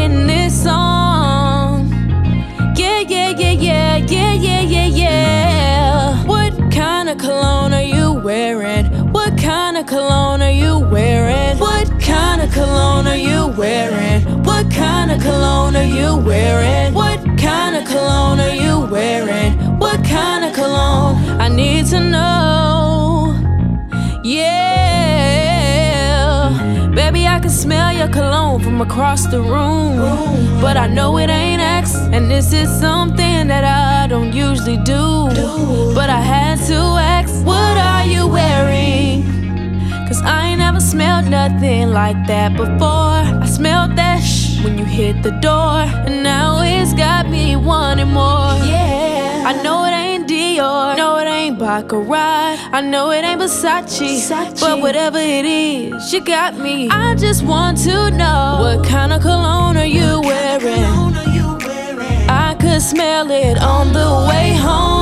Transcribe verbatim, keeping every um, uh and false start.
singing this song. Yeah, yeah, yeah, yeah, yeah, yeah, yeah, yeah. What kind of cologne are you wearing? What kind of cologne are you wearing? What kind of cologne are you wearing? What kind of cologne are you wearing? What kind of cologne are you wearing? What kind of cologne? I need to know. Yeah, baby, I can smell your cologne from across the room, but I know it ain't X, and this is something that I don't usually do, but I had to ask, what are you wearing? Cause I ain't never smelled nothing like that before. I smelled that shh when you hit the door, and now it's got me wanting more. Yeah, I know it ain't Dior, no it ain't Baccarat, I know it ain't Versace, Versace, but whatever it is, you got me. I just want to know, what kind of cologne are you wearing? I could smell it on the way home.